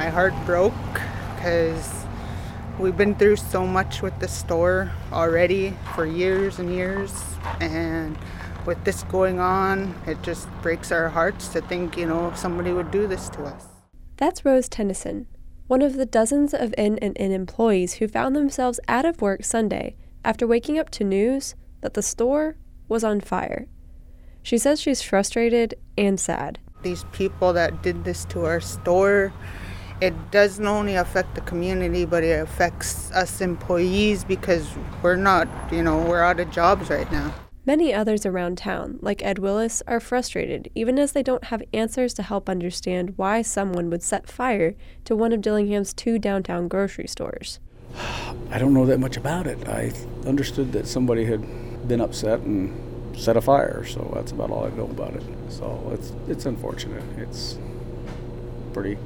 My heart broke because we've been through so much with the store already for years and years, and with this going on, it just breaks our hearts to think, somebody would do this to us. That's Rose Tennyson, one of the dozens of N&N employees who found themselves out of work Sunday after waking up to news that the store was on fire. She says she's frustrated and sad. These people that did this to our store, it doesn't only affect the community, but it affects us employees because we're not, we're out of jobs right now. Many others around town, like Ed Willis, are frustrated, even as they don't have answers to help understand why someone would set fire to one of Dillingham's 2 downtown grocery stores. I don't know that much about it. I understood that somebody had been upset and set a fire, so that's about all I know about it. So it's unfortunate. It's pretty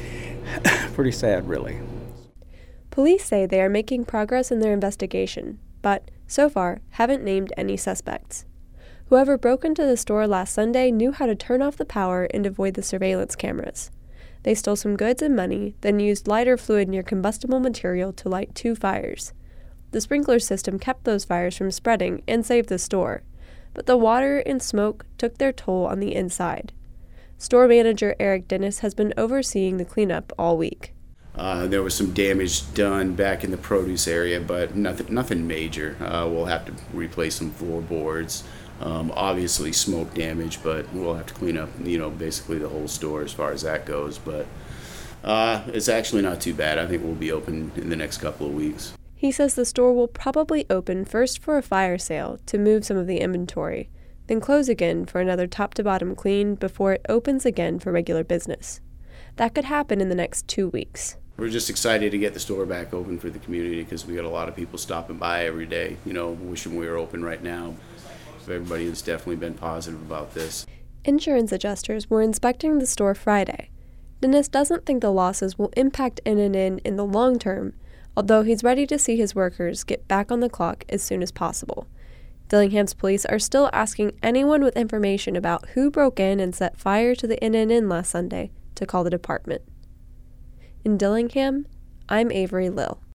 sad, really. Police say they are making progress in their investigation, but so far haven't named any suspects. Whoever broke into the store last Sunday knew how to turn off the power and avoid the surveillance cameras. They stole some goods and money, then used lighter fluid near combustible material to light 2 fires. The sprinkler system kept those fires from spreading and saved the store, but the water and smoke took their toll on the inside. Store manager Eric Dennis has been overseeing the cleanup all week. There was some damage done back in the produce area, but nothing major. We'll have to replace some floorboards. Obviously smoke damage, but we'll have to clean up, basically the whole store as far as that goes. But it's actually not too bad. I think we'll be open in the next couple of weeks. He says the store will probably open first for a fire sale to move some of the inventory, then close again for another top-to-bottom clean before it opens again for regular business. That could happen in the next 2 weeks. We're just excited to get the store back open for the community because we got a lot of people stopping by every day, wishing we were open right now. Everybody has definitely been positive about this. Insurance adjusters were inspecting the store Friday. Dennis doesn't think the losses will impact N&N in the long term, although he's ready to see his workers get back on the clock as soon as possible. Dillingham's police are still asking anyone with information about who broke in and set fire to the N&N last Sunday to call the department. In Dillingham, I'm Avery Lill.